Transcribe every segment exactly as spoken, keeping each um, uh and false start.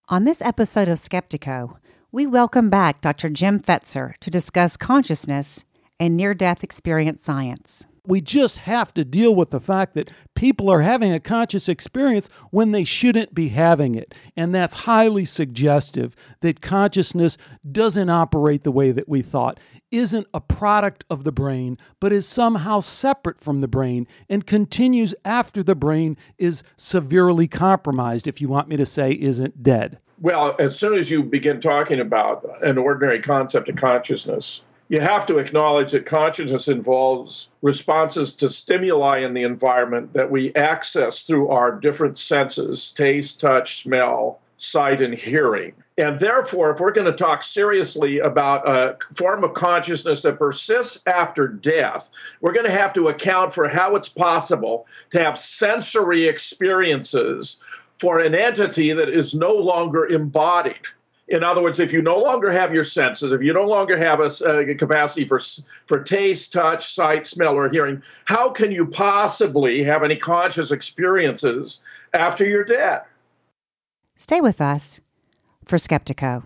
On this episode of Skeptiko, we welcome back Doctor Jim Fetzer to discuss consciousness and near-death experience science. We just have to deal with the fact that people are having a conscious experience when they shouldn't be having it. And that's highly suggestive that consciousness doesn't operate the way that we thought, isn't a product of the brain, but is somehow separate from the brain and continues after the brain is severely compromised, if you want me to say isn't dead. Well, as soon as you begin talking about an ordinary concept of consciousness, you have to acknowledge that consciousness involves responses to stimuli in the environment that we access through our different senses, taste, touch, smell, sight, and hearing. And therefore, if we're going to talk seriously about a form of consciousness that persists after death, we're going to have to account for how it's possible to have sensory experiences for an entity that is no longer embodied. In other words, if you no longer have your senses, if you no longer have a, a capacity for, for taste, touch, sight, smell, or hearing, how can you possibly have any conscious experiences after you're dead? Stay with us for Skeptiko.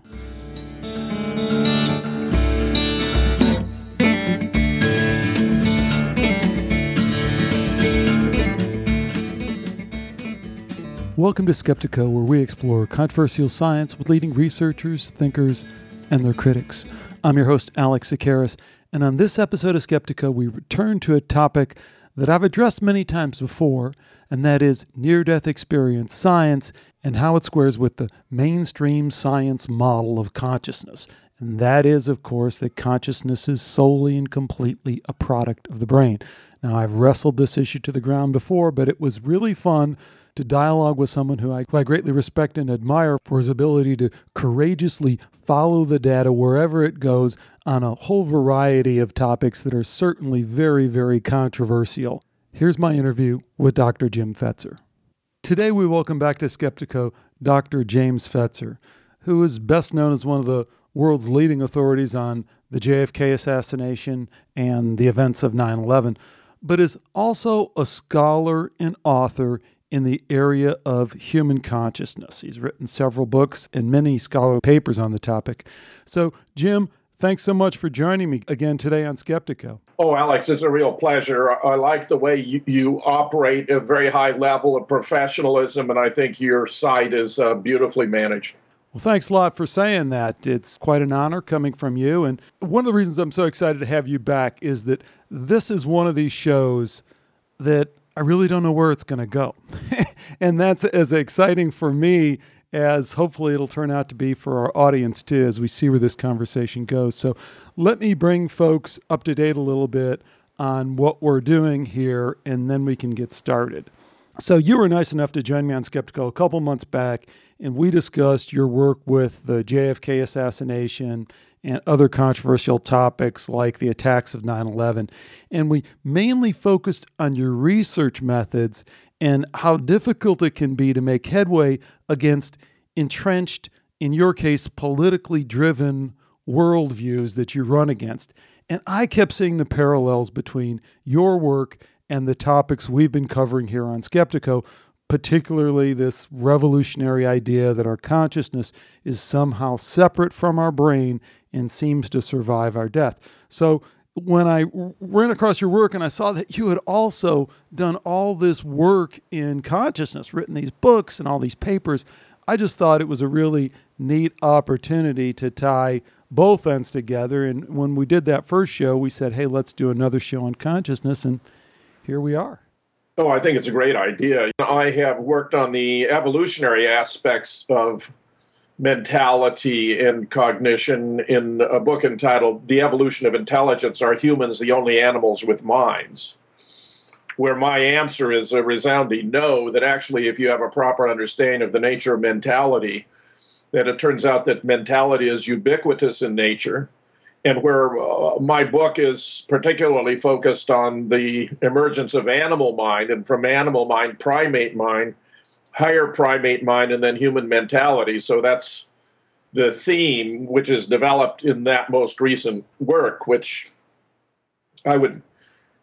Welcome to Skeptiko, where we explore controversial science with leading researchers, thinkers, and their critics. I'm your host, Alex Sakaris, and on this episode of Skeptiko, we return to a topic that I've addressed many times before, and that is near-death experience science and how it squares with the mainstream science model of consciousness. And that is, of course, that consciousness is solely and completely a product of the brain. Now, I've wrestled this issue to the ground before, but it was really fun to dialogue with someone who I, who I greatly respect and admire for his ability to courageously follow the data wherever it goes on a whole variety of topics that are certainly very, very controversial. Here's my interview with Doctor Jim Fetzer. Today we welcome back to Skeptiko Doctor James Fetzer, who is best known as one of the world's leading authorities on the J F K assassination and the events of nine eleven, but is also a scholar and author in the area of human consciousness. He's written several books and many scholarly papers on the topic. So, Jim, thanks so much for joining me again today on Skeptiko. Oh, Alex, it's a real pleasure. I like the way you, you operate at a very high level of professionalism, and I think your site is uh, beautifully managed. Well, thanks a lot for saying that. It's quite an honor coming from you. And one of the reasons I'm so excited to have you back is that this is one of these shows that I really don't know where it's going to go. And that's as exciting for me as hopefully it'll turn out to be for our audience too, as we see where this conversation goes. So let me bring folks up to date a little bit on what we're doing here, and then we can get started. So you were nice enough to join me on Skeptiko a couple months back, and we discussed your work with the J F K assassination and other controversial topics like the attacks of nine eleven. And we mainly focused on your research methods and how difficult it can be to make headway against entrenched, in your case, politically driven worldviews that you run against. And I kept seeing the parallels between your work and the topics we've been covering here on Skeptiko, particularly this revolutionary idea that our consciousness is somehow separate from our brain and seems to survive our death. So when I ran across your work and I saw that you had also done all this work in consciousness, written these books and all these papers, I just thought it was a really neat opportunity to tie both ends together. And when we did that first show, we said, hey, let's do another show on consciousness. And here we are. Oh, I think it's a great idea. I have worked on the evolutionary aspects of mentality and cognition in a book entitled The Evolution of Intelligence: Are Humans the Only Animals with Minds? Where my answer is a resounding no, that actually if you have a proper understanding of the nature of mentality, that it turns out that mentality is ubiquitous in nature, and where uh, my book is particularly focused on the emergence of animal mind, and from animal mind, primate mind, higher primate mind, and then human mentality. So that's the theme which is developed in that most recent work, which I would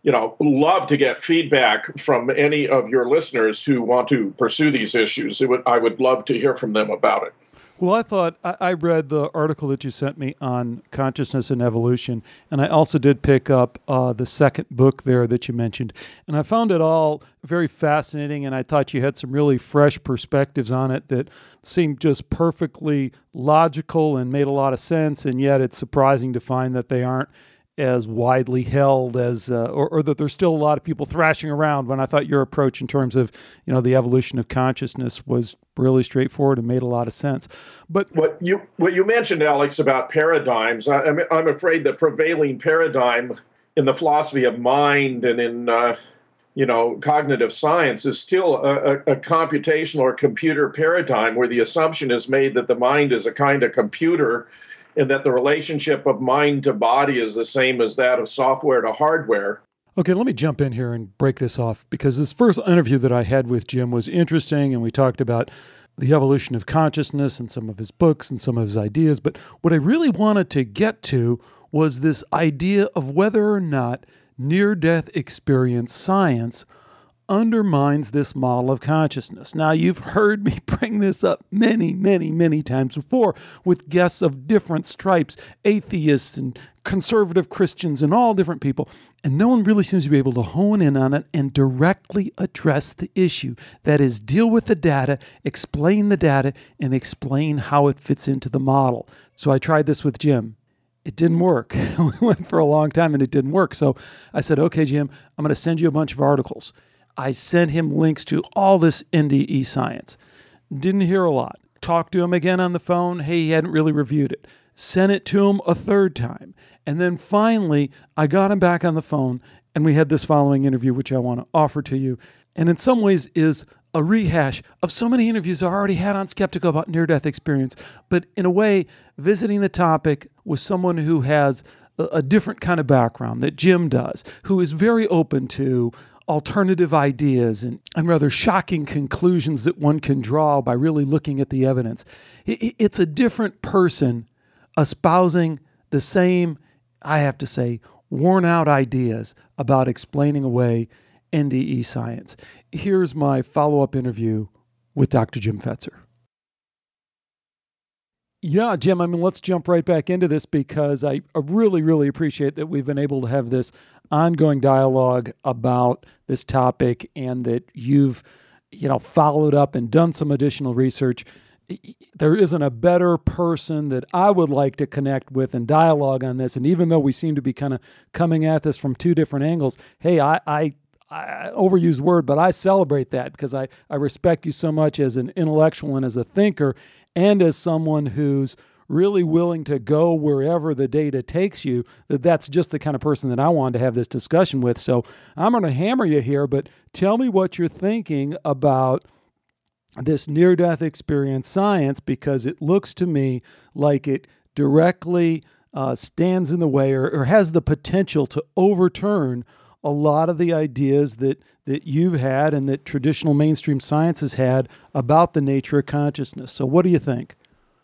you know, love to get feedback from any of your listeners who want to pursue these issues. It would, I would love to hear from them about it. Well, I thought, I, I read the article that you sent me on consciousness and evolution, and I also did pick up uh, the second book there that you mentioned, and I found it all very fascinating, and I thought you had some really fresh perspectives on it that seemed just perfectly logical and made a lot of sense, and yet it's surprising to find that they aren't as widely held as, uh, or, or that there's still a lot of people thrashing around, when I thought your approach in terms of, you know, the evolution of consciousness was really straightforward and made a lot of sense. But what you what you mentioned, Alex, about paradigms, I, I'm, I'm afraid the prevailing paradigm in the philosophy of mind and in, uh, you know, cognitive science is still a, a, a computational or computer paradigm where the assumption is made that the mind is a kind of computer and that the relationship of mind to body is the same as that of software to hardware. Okay, let me jump in here and break this off, because this first interview that I had with Jim was interesting, and we talked about the evolution of consciousness and some of his books and some of his ideas. But what I really wanted to get to was this idea of whether or not near-death experience science undermines this model of consciousness. Now, you've heard me bring this up many, many, many times before with guests of different stripes, atheists and conservative Christians and all different people, and no one really seems to be able to hone in on it and directly address the issue. That is, deal with the data, explain the data, and explain how it fits into the model. So I tried this with Jim. It didn't work. We went for a long time and it didn't work. So I said, okay, Jim, I'm going to send you a bunch of articles. I sent him links to all this N D E science. Didn't hear a lot. Talked to him again on the phone. Hey, he hadn't really reviewed it. Sent it to him a third time. And then finally, I got him back on the phone, and we had this following interview, which I want to offer to you. And in some ways is a rehash of so many interviews I already had on Skeptical about near-death experience, but in a way, visiting the topic with someone who has a, a different kind of background that Jim does, who is very open to alternative ideas and, and rather shocking conclusions that one can draw by really looking at the evidence. It, it's a different person espousing the same, I have to say, worn out ideas about explaining away N D E science. Here's my follow-up interview with Doctor Jim Fetzer. Yeah, Jim, I mean, let's jump right back into this, because I really, really appreciate that we've been able to have this ongoing dialogue about this topic, and that you've, you know, followed up and done some additional research. There isn't a better person that I would like to connect with and dialogue on this. And even though we seem to be kind of coming at this from two different angles, hey, I, I I overuse the word, but I celebrate that, because I, I respect you so much as an intellectual and as a thinker, and as someone who's really willing to go wherever the data takes you, that that's just the kind of person that I wanted to have this discussion with. So I'm going to hammer you here, but tell me what you're thinking about this near-death experience science, because it looks to me like it directly uh, stands in the way, or, or has the potential to overturn a lot of the ideas that, that you've had and that traditional mainstream science has had about the nature of consciousness. So what do you think?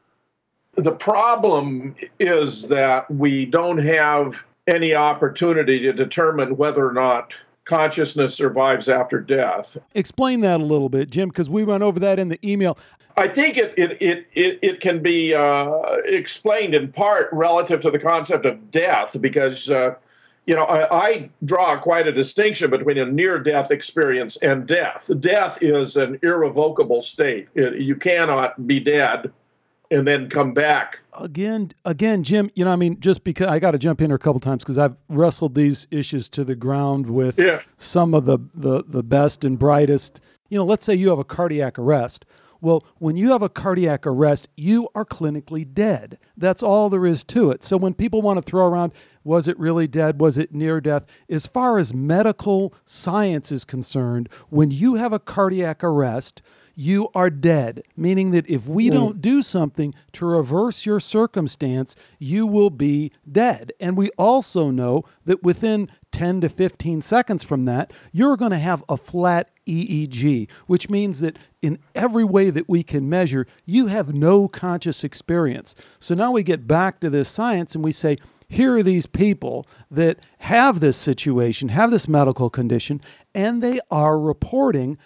The problem is that we don't have any opportunity to determine whether or not consciousness survives after death. Explain that a little bit, Jim, because we went over that in the email. I think it it it it, it can be uh, explained in part relative to the concept of death, because uh, you know, I, I draw quite a distinction between a near-death experience and death. Death is an irrevocable state. It, you cannot be dead and then come back. Again, again, Jim, you know, I mean, just because I got to jump in here a couple times, because I've wrestled these issues to the ground with yeah. some of the, the, the best and brightest. You know, let's say you have a cardiac arrest. Well, when you have a cardiac arrest, you are clinically dead. That's all there is to it. So when people want to throw around, was it really dead? Was it near death? As far as medical science is concerned, when you have a cardiac arrest, you are dead, meaning that if we mm. don't do something to reverse your circumstance, you will be dead. And we also know that within ten to fifteen seconds from that, you're going to have a flat E E G, which means that in every way that we can measure, you have no conscious experience. So now we get back to this science and we say, here are these people that have this situation, have this medical condition, and they are reporting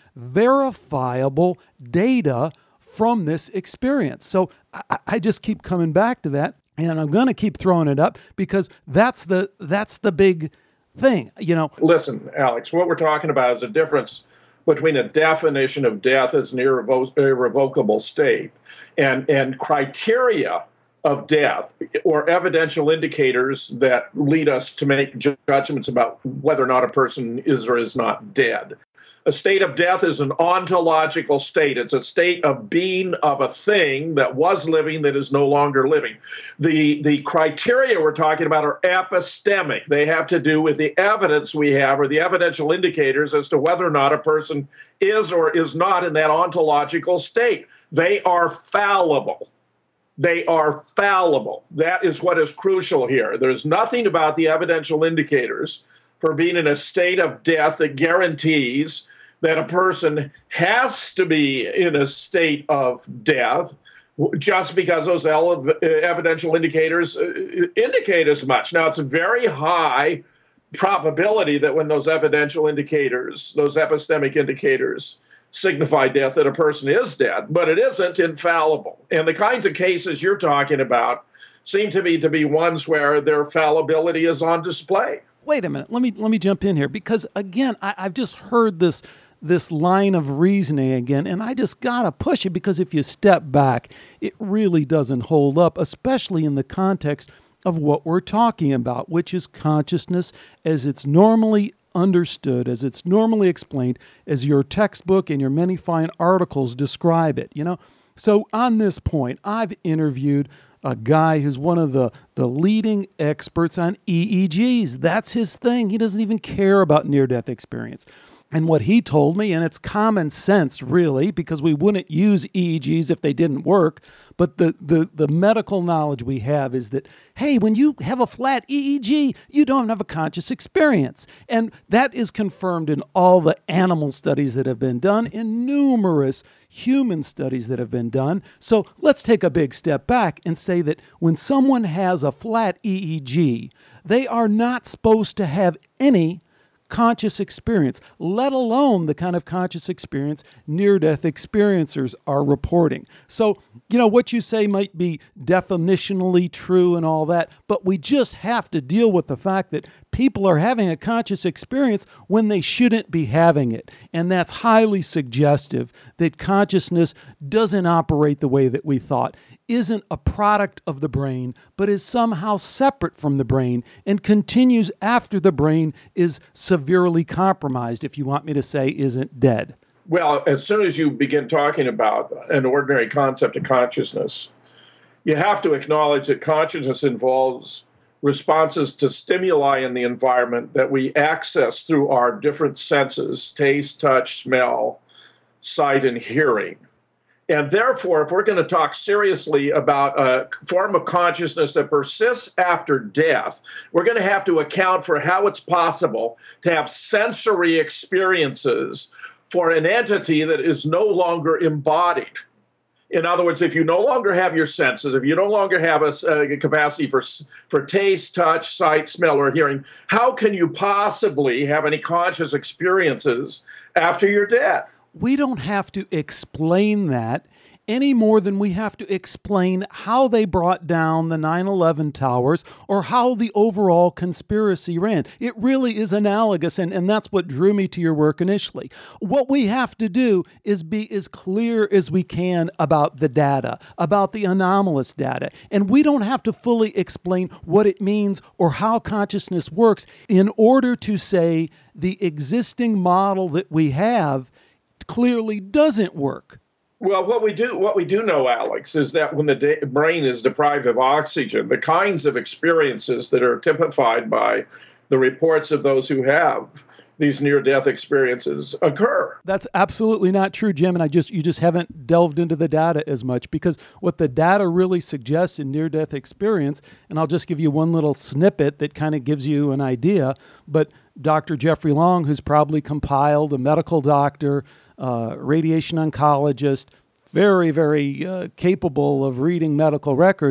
verifiable data from this experience. So I, I just keep coming back to that, and I'm going to keep throwing it up because that's the that's the big thing, you know. Listen, Alex, what we're talking about is a difference between a definition of death as an irrevo- irrevocable state and, and criteria of death or evidential indicators that lead us to make judgments about whether or not a person is or is not dead. A state of death is an ontological state. It's a state of being of a thing that was living that is no longer living. The, the criteria we're talking about are epistemic. They have to do with the evidence we have or the evidential indicators as to whether or not a person is or is not in that ontological state. They are fallible. They are fallible. That is what is crucial here. There's nothing about the evidential indicators for being in a state of death that guarantees that a person has to be in a state of death just because those evidential indicators indicate as much. Now, it's a very high probability that when those evidential indicators, those epistemic indicators, signify death, that a person is dead, but it isn't infallible. And the kinds of cases you're talking about seem to me to be ones where their fallibility is on display. Wait a minute. Let me let me jump in here because, again, I, I've just heard this this line of reasoning again, and I just got to push it because if you step back, it really doesn't hold up, especially in the context of what we're talking about, which is consciousness as it's normally understood, as it's normally explained, as your textbook and your many fine articles describe it, you know? So on this point, I've interviewed a guy who's one of the, the leading experts on E E Gs. That's his thing. He doesn't even care about near-death experience. And what he told me, and it's common sense, really, because we wouldn't use E E Gs if they didn't work, but the, the, the medical knowledge we have is that, hey, when you have a flat E E G, you don't have a conscious experience. And that is confirmed in all the animal studies that have been done, in numerous human studies that have been done. So let's take a big step back and say that when someone has a flat E E G, they are not supposed to have any conscious experience, let alone the kind of conscious experience near-death experiencers are reporting. So, you know, what you say might be definitionally true and all that, but we just have to deal with the fact that people are having a conscious experience when they shouldn't be having it. And that's highly suggestive that consciousness doesn't operate the way that we thought, isn't a product of the brain, but is somehow separate from the brain and continues after the brain is severely compromised, if you want me to say isn't dead. Well, as soon as you begin talking about an ordinary concept of consciousness, you have to acknowledge that consciousness involves responses to stimuli in the environment that we access through our different senses, taste, touch, smell, sight, and hearing. And therefore, if we're going to talk seriously about a form of consciousness that persists after death, we're going to have to account for how it's possible to have sensory experiences for an entity that is no longer embodied. In other words, if you no longer have your senses, if you no longer have a, a capacity for, for taste, touch, sight, smell, or hearing, how can you possibly have any conscious experiences after you're dead? We don't have to explain that any more than we have to explain how they brought down the nine eleven towers or how the overall conspiracy ran. It really is analogous, and, and that's what drew me to your work initially. What we have to do is be as clear as we can about the data, about the anomalous data, and we don't have to fully explain what it means or how consciousness works in order to say the existing model that we have clearly doesn't work. Well, what we do, what we do know, Alex, is that when the de- brain is deprived of oxygen, the kinds of experiences that are typified by the reports of those who have these near-death experiences occur. That's absolutely not true, Jim, and I just you just haven't delved into the data as much, because what the data really suggests in near-death experience, and I'll just give you one little snippet that kind of gives you an idea, but Doctor Jeffrey Long, who's probably compiled, a medical doctor, uh, radiation oncologist, very, very uh, capable of reading medical records,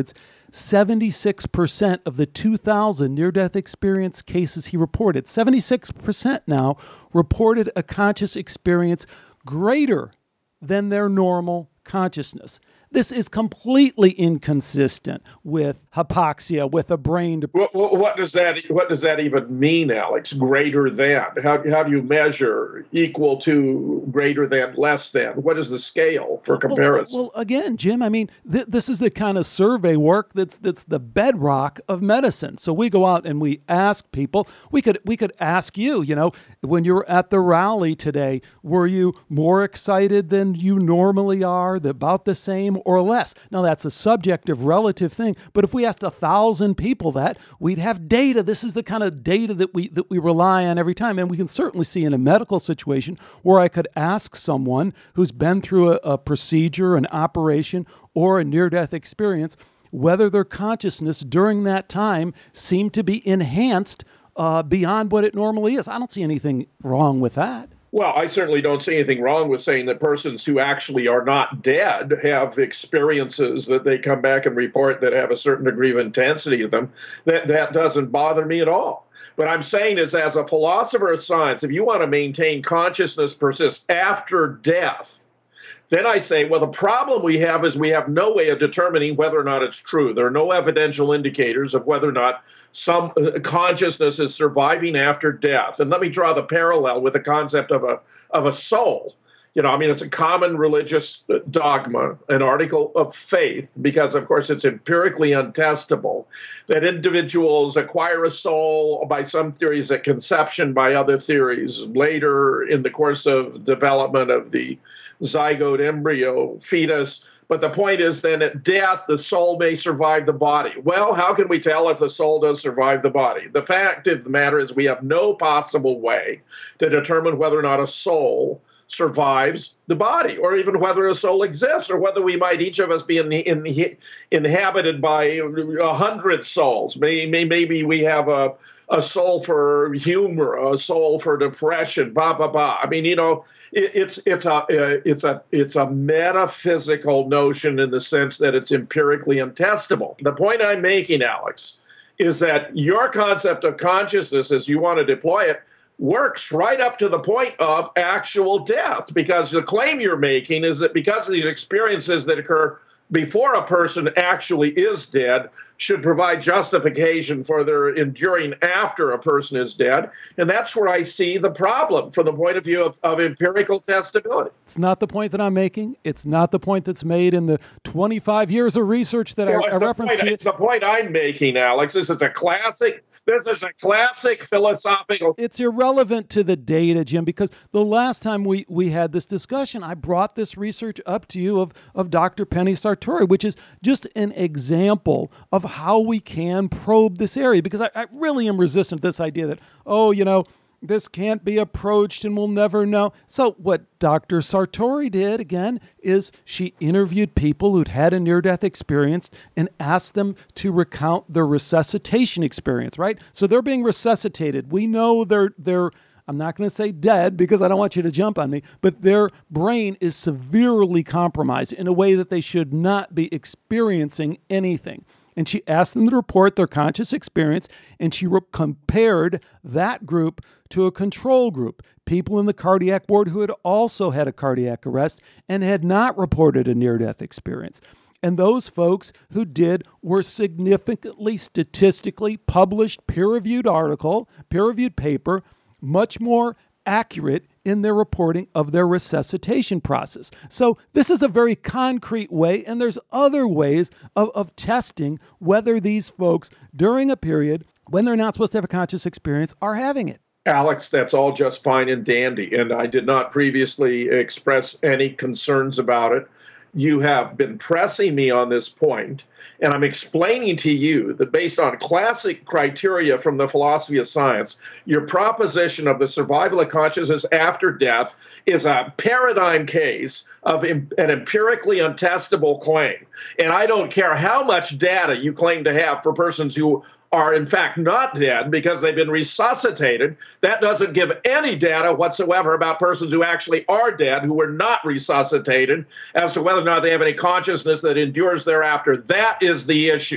seventy-six percent of the two thousand near-death experience cases he reported, seventy-six percent now reported a conscious experience greater than their normal consciousness. This is completely inconsistent with hypoxia, with a brain. Dep- what, what, what does that What does that even mean, Alex? Greater than? How how do you measure equal to, greater than, less than? What is the scale for comparison? Well, well again, Jim, I mean, th- this is the kind of survey work that's that's the bedrock of medicine. So we go out and we ask people. We could we could ask you. You know, when you were at the rally today, were you more excited than you normally are? About the same or less? Now, that's a subjective, relative thing, but if we asked a thousand people that, we'd have data. This is the kind of data that we that we rely on every time, and we can certainly see in a medical situation where I could ask someone who's been through a, a procedure, an operation, or a near-death experience, whether their consciousness during that time seemed to be enhanced uh, beyond what it normally is. I don't see anything wrong with that. Well, I certainly don't see anything wrong with saying that persons who actually are not dead have experiences that they come back and report that have a certain degree of intensity to them. That that doesn't bother me at all. What I'm saying is, as a philosopher of science, if you want to maintain consciousness persists after death, then I say, well, the problem we have is we have no way of determining whether or not it's true. There are no evidential indicators of whether or not some consciousness is surviving after death. And let me draw the parallel with the concept of a of a soul. You know, I mean, it's a common religious dogma, an article of faith, because, of course, it's empirically untestable, that individuals acquire a soul by some theories at conception, by other theories later in the course of development of the zygote embryo fetus. But the point is then at death, the soul may survive the body. Well, how can we tell if the soul does survive the body? The fact of the matter is we have no possible way to determine whether or not a soul survives the body, or even whether a soul exists, or whether we might each of us be in, in, inhabited by a hundred souls. Maybe, maybe we have a, a soul for humor, a soul for depression, blah, blah, blah. I mean, you know, it, it's it's a it's a it's a metaphysical notion in the sense that it's empirically untestable. The point I'm making, Alex, is that your concept of consciousness, as you want to deploy it, works right up to the point of actual death, because the claim you're making is that because of these experiences that occur before a person actually is dead should provide justification for their enduring after a person is dead. And that's where I see the problem from the point of view of, of empirical testability. It's not the point that I'm making. It's not the point that's made in the twenty-five years of research that well, I, I referenced to. It's the point I'm making, Alex. This is a classic This is a classic philosophical. It's irrelevant to the data, Jim, because the last time we, we had this discussion, I brought this research up to you of, of Doctor Penny Sartori, which is just an example of how we can probe this area, because I, I really am resistant to this idea that, oh, you know, this can't be approached and we'll never know. So what Doctor Sartori did, again, is she interviewed people who'd had a near-death experience and asked them to recount their resuscitation experience, right? So they're being resuscitated. We know they're, they're I'm not going to say dead because I don't want you to jump on me, but their brain is severely compromised in a way that they should not be experiencing anything. And she asked them to report their conscious experience, and she re- compared that group to a control group, people in the cardiac ward who had also had a cardiac arrest and had not reported a near-death experience. And those folks who did were significantly statistically published, peer-reviewed article, peer-reviewed paper, much more accurate in their reporting of their resuscitation process. So this is a very concrete way, and there's other ways of, of testing whether these folks, during a period when they're not supposed to have a conscious experience, are having it. Alex, that's all just fine and dandy, and I did not previously express any concerns about it. You have been pressing me on this point, and I'm explaining to you that based on classic criteria from the philosophy of science, your proposition of the survival of consciousness after death is a paradigm case of an empirically untestable claim. And I don't care how much data you claim to have for persons who are in fact not dead because they've been resuscitated. That doesn't give any data whatsoever about persons who actually are dead, who were not resuscitated, as to whether or not they have any consciousness that endures thereafter. That is the issue.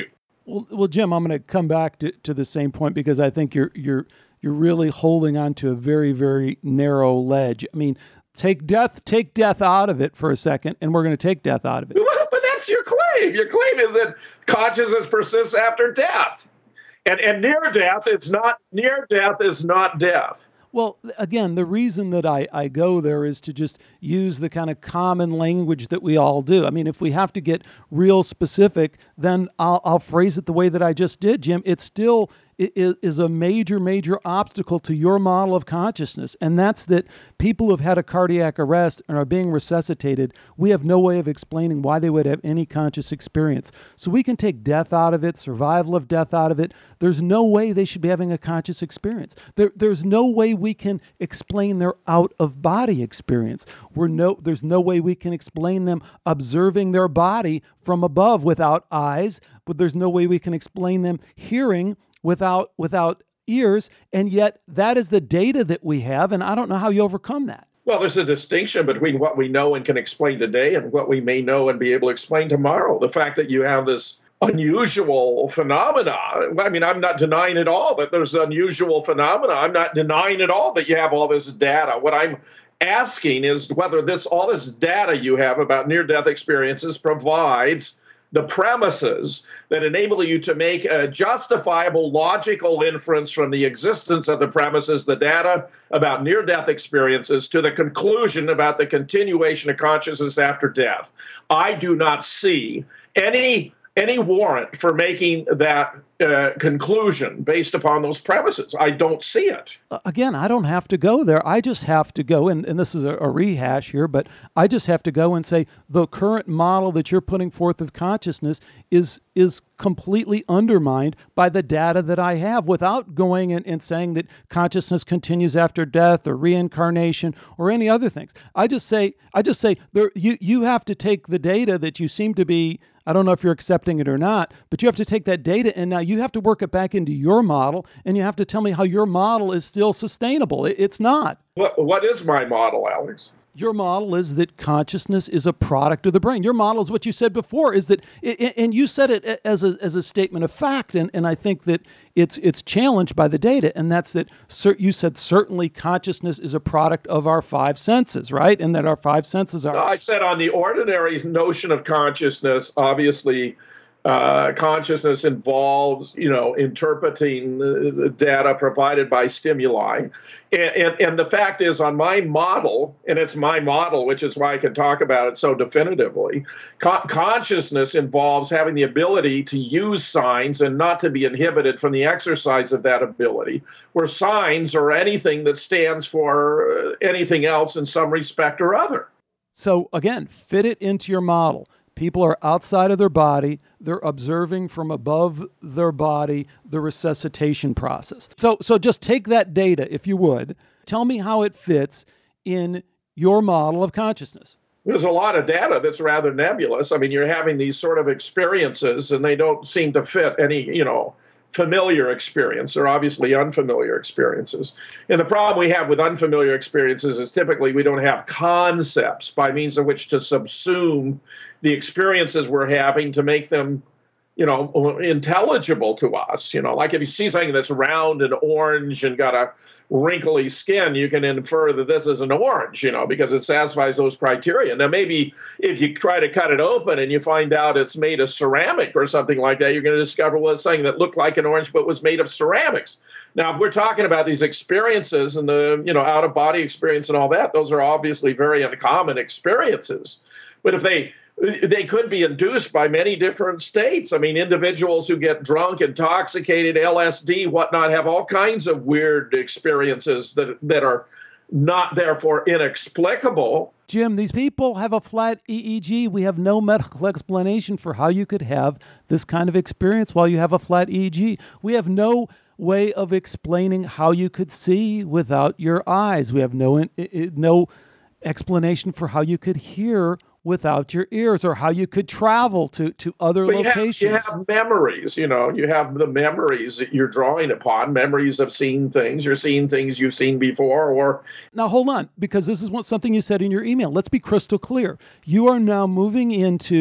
Well, well, Jim, I'm going to come back to, to the same point because I think you're you're you're really holding on to a very, very narrow ledge. I mean, take death, take death out of it for a second, and we're going to take death out of it. Well, but that's your claim. Your claim is that consciousness persists after death, and and near death is not near death is not death. Well, again, the reason that I, I go there is to just use the kind of common language that we all do. I mean, if we have to get real specific, then I'll, I'll phrase it the way that I just did, Jim. It's still is, is a major, major obstacle to your model of consciousness, and that's that people who've had a cardiac arrest and are being resuscitated, we have no way of explaining why they would have any conscious experience. So we can take death out of it, survival of death out of it. There's no way they should be having a conscious experience. There, there's no way we can explain their out-of-body experience. We're no, there's no way we can explain them observing their body from above without eyes, but there's no way we can explain them hearing without without ears, and yet that is the data that we have, and I don't know how you overcome that. Well, there's a distinction between what we know and can explain today and what we may know and be able to explain tomorrow. The fact that you have this unusual phenomena, I mean, I'm not denying at all that there's unusual phenomena. I'm not denying at all that you have all this data. What I'm asking is whether this all this data you have about near-death experiences provides the premises that enable you to make a justifiable, logical inference from the existence of the premises, the data about near-death experiences, to the conclusion about the continuation of consciousness after death. I do not see any any warrant for making that uh, conclusion based upon those premises. I don't see it. Again, I don't have to go there. I just have to go, and, and this is a, a rehash here, but I just have to go and say the current model that you're putting forth of consciousness is is completely undermined by the data that I have, without going and, and saying that consciousness continues after death or reincarnation or any other things. I just say, I just say there, you, you have to take the data that you seem to be, I don't know if you're accepting it or not, but you have to take that data and now you have to work it back into your model, and you have to tell me how your model is still sustainable. It, it's not. What, what is my model, Alex? Your model is that consciousness is a product of the brain. Your model is what you said before, is that, and you said it as a as a statement of fact, and, and I think that it's it's challenged by the data, and that's that you said certainly consciousness is a product of our five senses, right? And that our five senses are... I said on the ordinary notion of consciousness, obviously, Uh, consciousness involves, you know, interpreting the data provided by stimuli. And, and, and the fact is, on my model, and it's my model, which is why I can talk about it so definitively, con- consciousness involves having the ability to use signs and not to be inhibited from the exercise of that ability, where signs are anything that stands for anything else in some respect or other. So again, fit it into your model. People are outside of their body. They're observing from above their body the resuscitation process. So, so just take that data, if you would. Tell me how it fits in your model of consciousness. There's a lot of data that's rather nebulous. I mean, you're having these sort of experiences, and they don't seem to fit any, you know, familiar experience. They're obviously unfamiliar experiences. And the problem we have with unfamiliar experiences is typically we don't have concepts by means of which to subsume the experiences we're having to make them, you know, intelligible to us. You know, like if you see something that's round and orange and got a wrinkly skin, you can infer that this is an orange, you know, because it satisfies those criteria. Now, maybe if you try to cut it open and you find out it's made of ceramic or something like that, you're going to discover, well, it's something that looked like an orange but was made of ceramics. Now, if we're talking about these experiences and the, you know, out-of-body experience and all that, those are obviously very uncommon experiences. But if they They could be induced by many different states. I mean, individuals who get drunk, intoxicated, L S D, whatnot, have all kinds of weird experiences that that are not therefore inexplicable. Jim, these people have a flat E E G. We have no medical explanation for how you could have this kind of experience while you have a flat E E G. We have no way of explaining how you could see without your eyes. We have no no explanation for how you could hear without your ears, or how you could travel to, to other but you locations. Have, you have memories, you know, you have the memories that you're drawing upon, memories of seeing things, you're seeing things you've seen before, or... Now, hold on, because this is what, something you said in your email. Let's be crystal clear. You are now moving into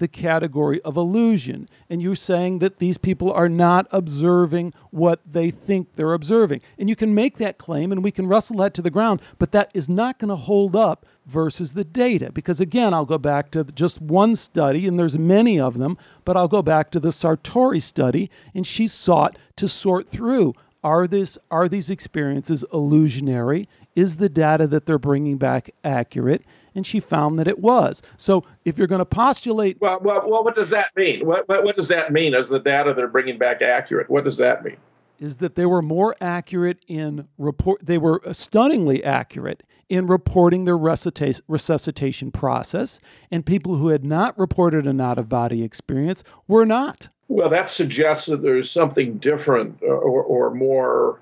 the category of illusion. And you're saying that these people are not observing what they think they're observing. And you can make that claim and we can wrestle that to the ground, but that is not going to hold up versus the data. Because again, I'll go back to just one study, and there's many of them, but I'll go back to the Sartori study, and she sought to sort through, are this are these experiences illusionary? Is the data that they're bringing back accurate? And she found that it was. So if you're going to postulate... Well, well, well what does that mean? What, what, what does that mean? Is the data they're bringing back accurate? What does that mean? Is that they were more accurate in report... They were stunningly accurate in reporting their resuscita- resuscitation process, and people who had not reported an out-of-body experience were not. Well, that suggests that there's something different or, or more...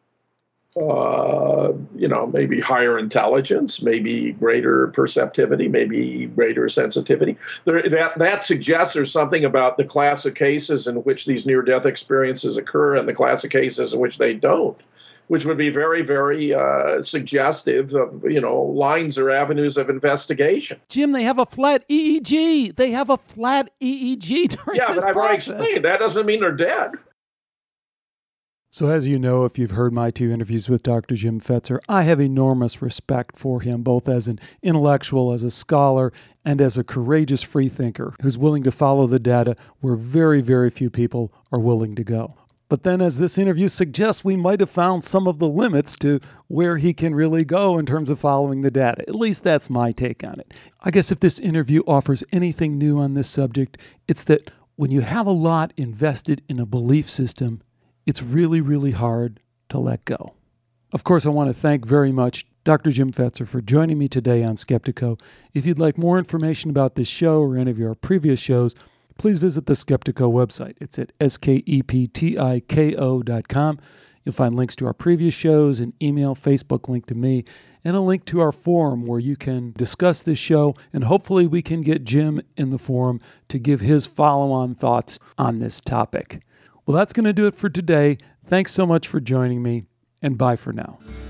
Uh, you know, maybe higher intelligence, maybe greater perceptivity, maybe greater sensitivity. There, that that suggests there's something about the class of cases in which these near-death experiences occur and the class of cases in which they don't, which would be very, very uh, suggestive of, you know, lines or avenues of investigation. Jim, they have a flat E E G. They have a flat E E G during yeah, this but I've already process. explained that doesn't mean they're dead. So as you know, if you've heard my two interviews with Doctor Jim Fetzer, I have enormous respect for him, both as an intellectual, as a scholar, and as a courageous freethinker who's willing to follow the data where very, very few people are willing to go. But then as this interview suggests, we might have found some of the limits to where he can really go in terms of following the data. At least that's my take on it. I guess if this interview offers anything new on this subject, it's that when you have a lot invested in a belief system, it's really, really hard to let go. Of course, I want to thank very much Doctor Jim Fetzer for joining me today on Skeptiko. If you'd like more information about this show or any of our previous shows, please visit the Skeptiko website. It's at skeptiko dot com. You'll find links to our previous shows, an email, Facebook link to me, and a link to our forum where you can discuss this show, and hopefully we can get Jim in the forum to give his follow-on thoughts on this topic. Well, that's going to do it for today. Thanks so much for joining me, and bye for now.